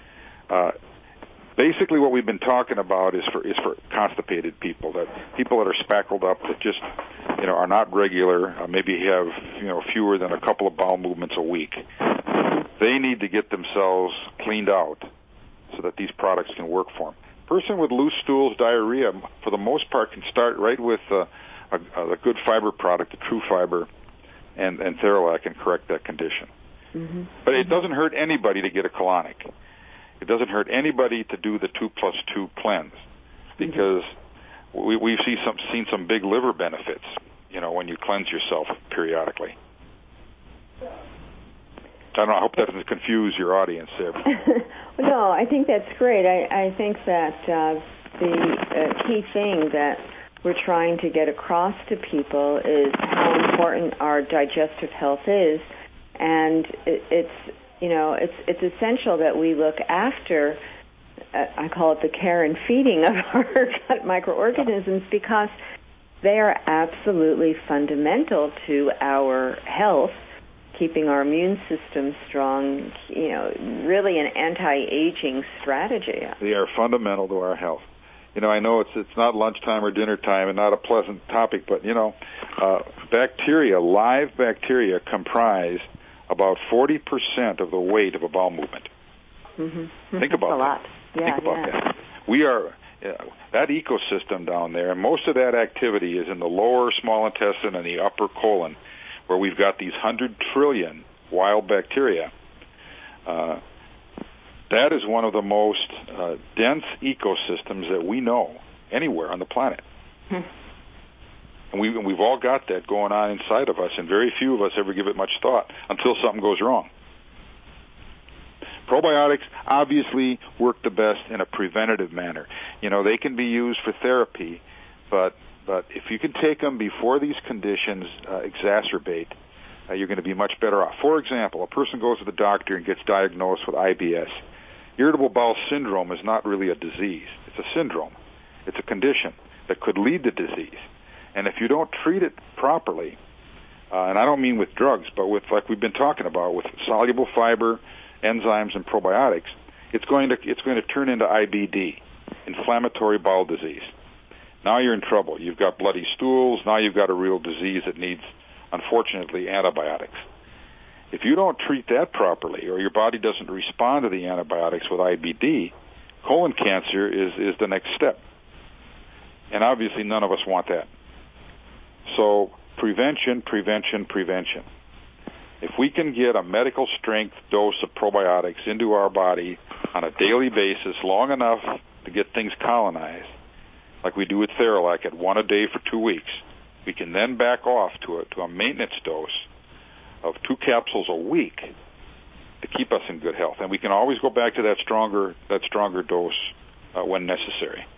Basically, what we've been talking about is for constipated people that are spackled up that just are not regular, maybe have fewer than a couple of bowel movements a week. They need to get themselves cleaned out so that these products can work for them. Person with loose stools, diarrhea, for the most part, can start right with a good fiber product, the True Fiber, and Theralac, and correct that condition. But it doesn't hurt anybody to get a colonic. It doesn't hurt anybody to do the 2+2 cleanse because we've seen some big liver benefits, when you cleanse yourself periodically. I don't know, I hope that doesn't confuse your audience there. No, I think that's great. I think that the key thing that we're trying to get across to people is how important our digestive health is, and it's essential that we look after, I call it the care and feeding of our gut microorganisms, because they are absolutely fundamental to our health, keeping our immune system strong, really an anti-aging strategy. They are fundamental to our health. I know it's not lunchtime or dinner time and not a pleasant topic, but, bacteria, live bacteria, comprise about 40% of the weight of a bowel movement. Think about that. Yeah, Think about that. We are that ecosystem down there, and most of that activity is in the lower small intestine and the upper colon, where we've got these 100 trillion wild bacteria. That is one of the most dense ecosystems that we know anywhere on the planet. And we've all got that going on inside of us, and very few of us ever give it much thought until something goes wrong. Probiotics obviously work the best in a preventative manner. They can be used for therapy, but if you can take them before these conditions exacerbate, you're going to be much better off. For example, a person goes to the doctor and gets diagnosed with IBS. Irritable bowel syndrome is not really a disease. It's a syndrome. It's a condition that could lead to disease. And if you don't treat it properly, and I don't mean with drugs, but with, like we've been talking about, with soluble fiber, enzymes, and probiotics, it's going to turn into IBD, inflammatory bowel disease. Now you're in trouble. You've got bloody stools. Now you've got a real disease that needs, unfortunately, antibiotics. If you don't treat that properly, or your body doesn't respond to the antibiotics with IBD, colon cancer is the next step. And obviously none of us want that. So prevention. If we can get a medical strength dose of probiotics into our body on a daily basis long enough to get things colonized, like we do with Theralac at 1 a day for 2 weeks, we can then back off to a maintenance dose of 2 capsules a week to keep us in good health. And we can always go back to that stronger dose when necessary.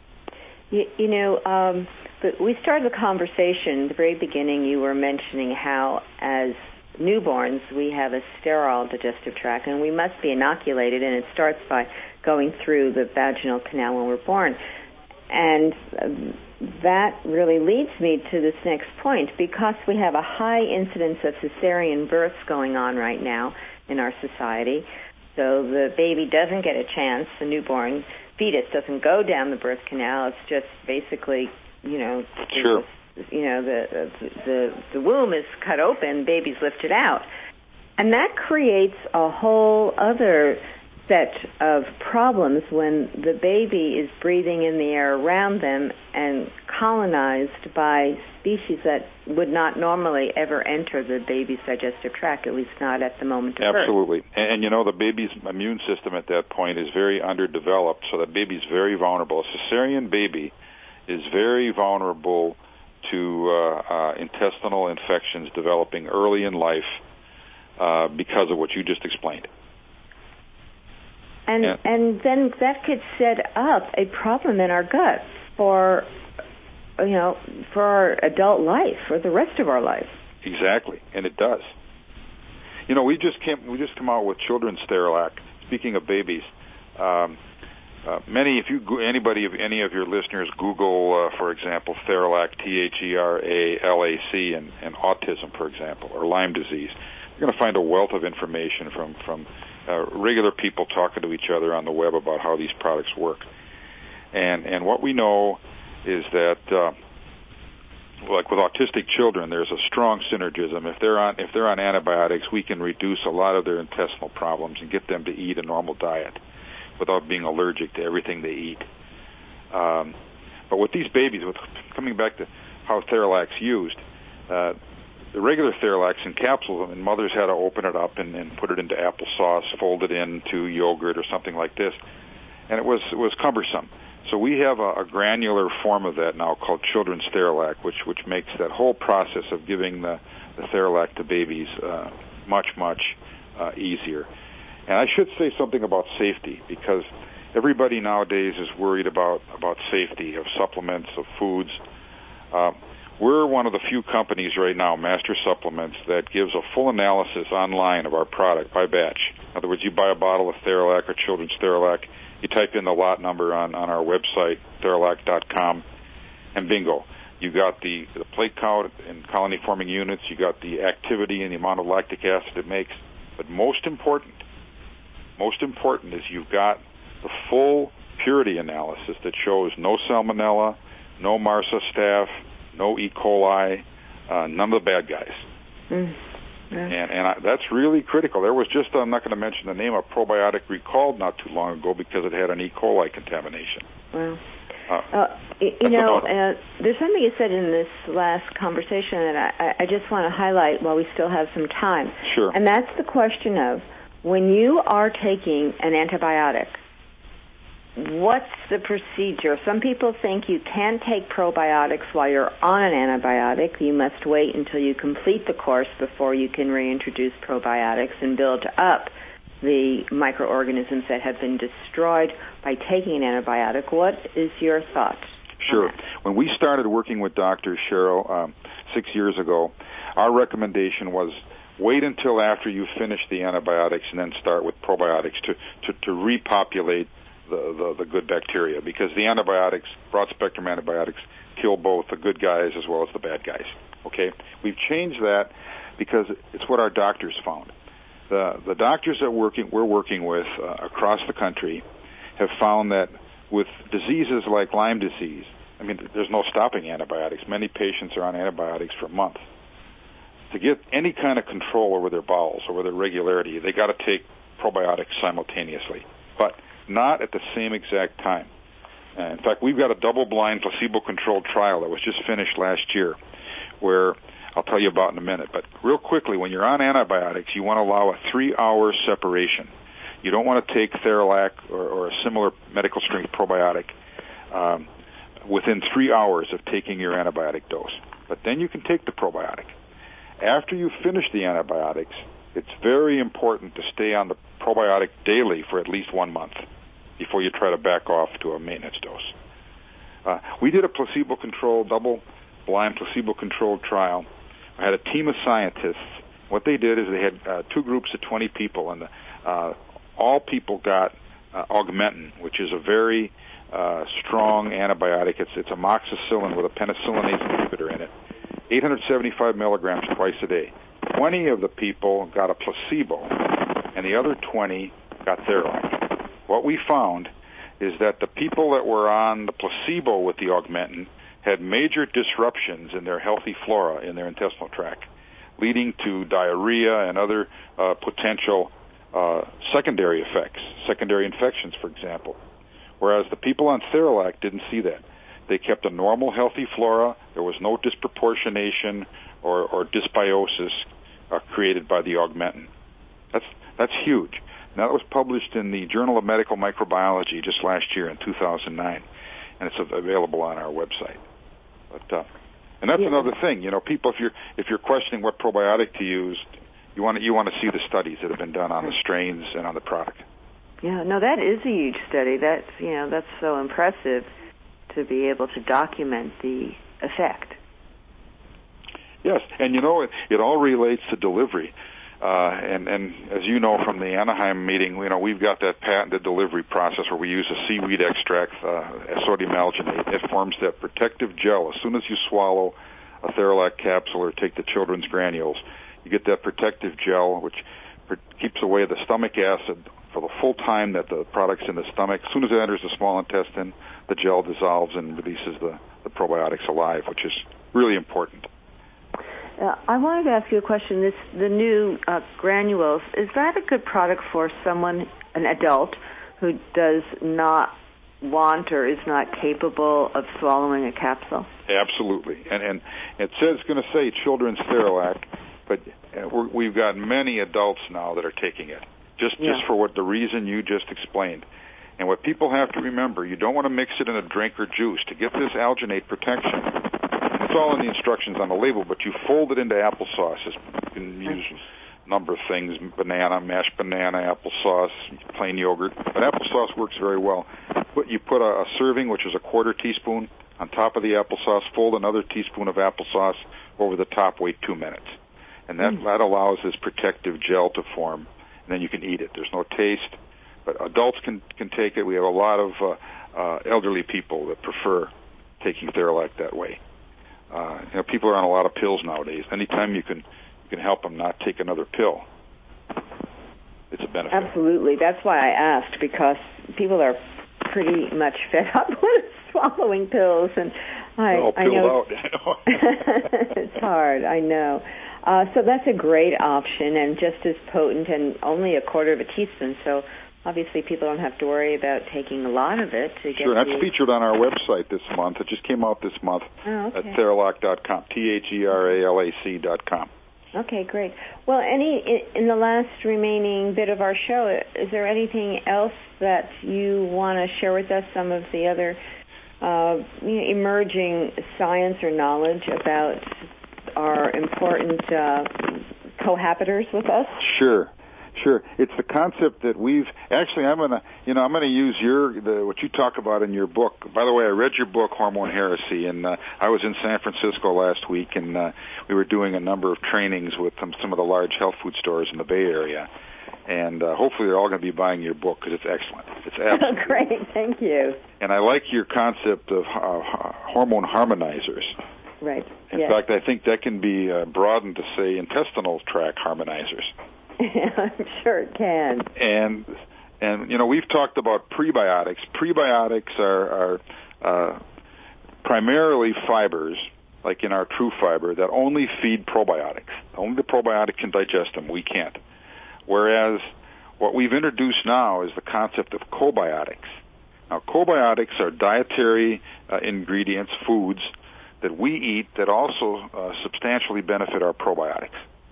But we started the conversation at the very beginning. You were mentioning how, as newborns, we have a sterile digestive tract, and we must be inoculated, and it starts by going through the vaginal canal when we're born. And that really leads me to this next point. Because we have a high incidence of cesarean births going on right now in our society, so the baby doesn't get a chance, the newborn fetus doesn't go down the birth canal. It's just basically, Sure. The womb is cut open, baby's lifted out. And that creates a whole other set of problems when the baby is breathing in the air around them and colonized by species that would not normally ever enter the baby's digestive tract, at least not at the moment of birth. Absolutely. And the baby's immune system at that point is very underdeveloped, so the baby's very vulnerable. A cesarean baby is very vulnerable to intestinal infections developing early in life because of what you just explained. And then that could set up a problem in our gut for our adult life, for the rest of our life. Exactly, and it does. We just come out with children's Theralac. Speaking of babies, any of your listeners Google, for example, Theralac, THERALAC, and autism, for example, or Lyme disease, you're going to find a wealth of information from regular people talking to each other on the web about how these products work. And what we know is that, like with autistic children, there's a strong synergism. If they're on antibiotics, we can reduce a lot of their intestinal problems and get them to eat a normal diet without being allergic to everything they eat. But with these babies, coming back to how Theralac's used, the regular Theralacs in capsules, and mothers had to open it up and put it into applesauce, fold it into yogurt or something like this, and it was cumbersome. So we have a granular form of that now called children's Theralac, which makes that whole process of giving the Theralac to babies much easier. And I should say something about safety, because everybody nowadays is worried about safety of supplements, of foods. We're one of the few companies right now, Master Supplements, that gives a full analysis online of our product by batch. In other words, you buy a bottle of Theralac or children's Theralac, you type in the lot number on our website, Theralac.com, and bingo. You got the plate count and colony-forming units, you got the activity and the amount of lactic acid it makes. But most important is you've got the full purity analysis that shows no salmonella, no MRSA staph, no E. coli, none of the bad guys. And that's really critical. There was just, I'm not going to mention the name, a probiotic recalled not too long ago because it had an E. coli contamination. Wow. There's something you said in this last conversation that I just want to highlight while we still have some time. Sure. And that's the question of, when you are taking an antibiotic, what's the procedure? Some people think you can't take probiotics while you're on an antibiotic. You must wait until you complete the course before you can reintroduce probiotics and build up the microorganisms that have been destroyed by taking an antibiotic. What is your thought? Sure. When we started working with Dr. Cheryl 6 years ago, our recommendation was wait until after you finish the antibiotics and then start with probiotics to repopulate the good bacteria, because the antibiotics, broad-spectrum antibiotics, kill both the good guys as well as the bad guys. Okay? We've changed that because it's what our doctors found. The doctors that we're working with across the country have found that with diseases like Lyme disease, I mean, there's no stopping antibiotics. Many patients are on antibiotics for months. To get any kind of control over their bowels, over their regularity, they got to take probiotics simultaneously, but not at the same exact time. In fact, we've got a double-blind, placebo-controlled trial that was just finished last year, where I'll tell you about in a minute. But real quickly, when you're on antibiotics, you want to allow a 3-hour separation. You don't want to take Theralac or a similar medical strength probiotic within 3 hours of taking your antibiotic dose. But then you can take the probiotic. After you finish the antibiotics, it's very important to stay on the probiotic daily for at least 1 month before you try to back off to a maintenance dose. We did a placebo-controlled, double-blind placebo-controlled trial. I had a team of scientists. What they did is they had 2 groups of 20 people, and all people got Augmentin, which is a very strong antibiotic. It's amoxicillin with a penicillinase inhibitor in it, 875 milligrams twice a day. 20 of the people got a placebo, and the other 20 got Theralac. What we found is that the people that were on the placebo with the Augmentin had major disruptions in their healthy flora in their intestinal tract, leading to diarrhea and other potential secondary effects, secondary infections, for example. Whereas the people on Theralac didn't see that. They kept a normal, healthy flora. There was no disproportionation or dysbiosis created by the Augmentin. That's huge. Now, that was published in the Journal of Medical Microbiology just last year in 2009, and it's available on our website. But and that's another thing. You know, people, if you're questioning what probiotic to use, you want to see the studies that have been done on the strains and on the product. Yeah, no, that is a huge study. That's so impressive to be able to document the effect. Yes, and you know, it all relates to delivery. And as you know from the Anaheim meeting, you know, we've got that patented delivery process where we use a seaweed extract, sodium alginate. It forms that protective gel. As soon as you swallow a Theralac capsule or take the children's granules, you get that protective gel, which keeps away the stomach acid for the full time that the product's in the stomach. As soon as it enters the small intestine, the gel dissolves and releases the probiotics alive, which is really important. I wanted to ask you a question. The new granules, is that a good product for someone, an adult, who does not want or is not capable of swallowing a capsule? Absolutely. And it says it's going to say children's Theralac, but we've got many adults now that are taking it, just for what the reason you just explained. And what people have to remember, you don't want to mix it in a drink or juice. To get this alginate protection, it's all in the instructions on the label, but you fold it into applesauce. You can use a number of things, banana, mashed banana, applesauce, plain yogurt. But applesauce works very well. But you put a serving, which is a quarter teaspoon, on top of the applesauce, fold another teaspoon of applesauce over the top, wait 2 minutes. And that allows this protective gel to form, and then you can eat it. There's no taste, but adults can take it. We have a lot of elderly people that prefer taking Theralac that way. You know, people are on a lot of pills nowadays. Anytime you can help them not take another pill, it's a benefit. Absolutely. That's why I asked, because people are pretty much fed up with swallowing pills, and I know it's hard. I know. So that's a great option and just as potent, and only a quarter of a teaspoon. So obviously people don't have to worry about taking a lot of it to get. Sure, that's featured on our website this month. It just came out this month at Theralac.com, THERALAC.com. Okay, great. Well, in the last remaining bit of our show, is there anything else that you want to share with us? Some of the other emerging science or knowledge about our important cohabitors with us? Sure. It's the concept that we've actually. I'm gonna use what you talk about in your book. By the way, I read your book, Hormone Heresy, and I was in San Francisco last week, and we were doing a number of trainings with some of the large health food stores in the Bay Area, and hopefully they're all going to be buying your book because it's excellent. It's absolutely great. Thank you. And I like your concept of hormone harmonizers. Right. In fact, I think that can be broadened to say intestinal tract harmonizers. I'm sure it can. And you know, we've talked about prebiotics. Prebiotics are primarily fibers, like in our True Fiber, that only feed probiotics. Only the probiotic can digest them. We can't. Whereas what we've introduced now is the concept of cobiotics. Now, cobiotics are dietary ingredients, foods, that we eat that also substantially benefit our probiotics.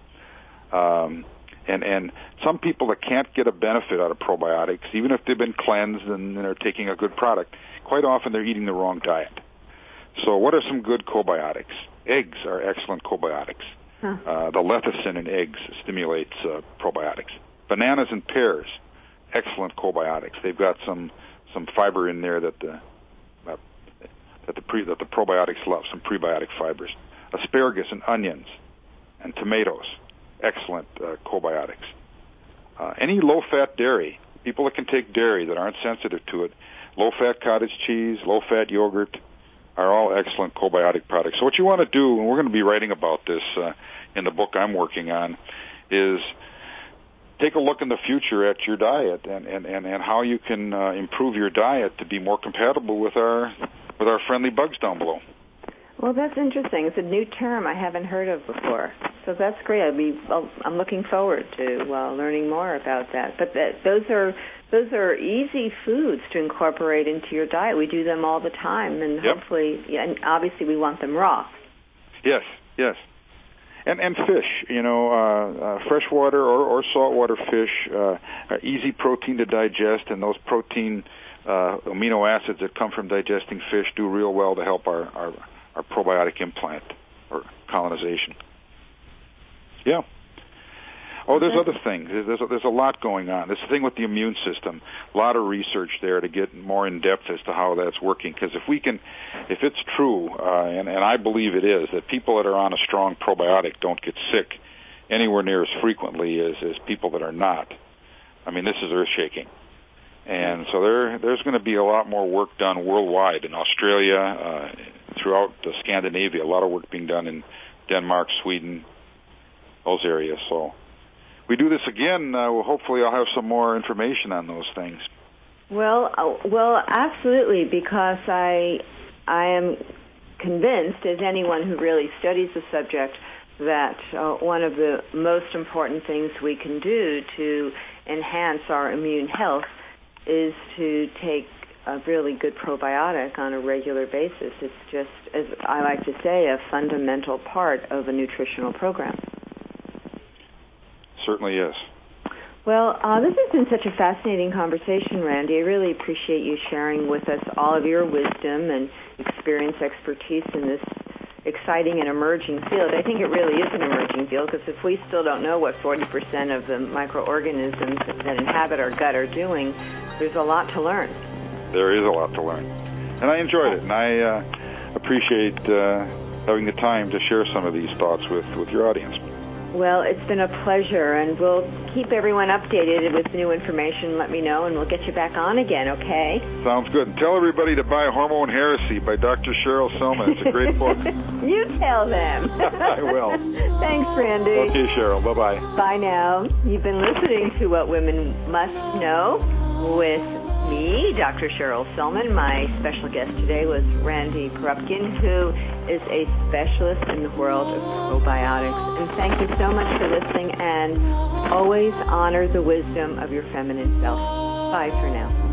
And some people that can't get a benefit out of probiotics, even if they've been cleansed and are taking a good product, quite often they're eating the wrong diet. So what are some good probiotics? Eggs are excellent probiotics. The lecithin in eggs stimulates probiotics. Bananas and pears, excellent probiotics. They've got some fiber in there that the probiotics love, some prebiotic fibers. Asparagus and onions and tomatoes, excellent probiotics. Any low-fat dairy, people that can take dairy that aren't sensitive to it, low-fat cottage cheese, low-fat yogurt are all excellent probiotic products. So what you want to do, and we're going to be writing about this in the book I'm working on, is take a look in the future at your diet and how you can improve your diet to be more compatible with our friendly bugs down below. Well, that's interesting. It's a new term I haven't heard of before. So that's great. I'm looking forward to learning more about that. But those are easy foods to incorporate into your diet. We do them all the time, and hopefully, and obviously, we want them raw. Yes. And fish, freshwater or saltwater fish, easy protein to digest, and those protein amino acids that come from digesting fish do real well to help our probiotic implant or colonization. Yeah. Oh, there's other things. There's a lot going on. There's the thing with the immune system. A lot of research there to get more in depth as to how that's working. Because if it's true, and I believe it is, that people that are on a strong probiotic don't get sick anywhere near as frequently as people that are not. I mean, this is earth-shaking. And so there's going to be a lot more work done worldwide in Australia, throughout Scandinavia. A lot of work being done in Denmark, Sweden, those areas. So we do this again, hopefully I'll have some more information on those things. Well, absolutely, because I am convinced, as anyone who really studies the subject, that one of the most important things we can do to enhance our immune health is to take a really good probiotic on a regular basis. It's just, as I like to say, a fundamental part of a nutritional program. Certainly is. Well, this has been such a fascinating conversation, Randy. I really appreciate you sharing with us all of your wisdom and expertise in this exciting and emerging field. I think it really is an emerging field, because if we still don't know what 40% of the microorganisms that inhabit our gut are doing, there's a lot to learn. There is a lot to learn. And I enjoyed it, and I appreciate having the time to share some of these thoughts with your audience. Well, it's been a pleasure, and we'll keep everyone updated with new information. Let me know, and we'll get you back on again, okay? Sounds good. And tell everybody to buy Hormone Heresy by Dr. Cheryl Selman. It's a great book. You tell them. I will. Thanks, Randy. Okay, Cheryl. Bye-bye. Bye now. You've been listening to What Women Must Know with me, Dr. Cheryl Selman. My special guest today was Randy Korupkin, who is a specialist in the world of probiotics. And thank you so much for listening, and always honor the wisdom of your feminine self. Bye for now.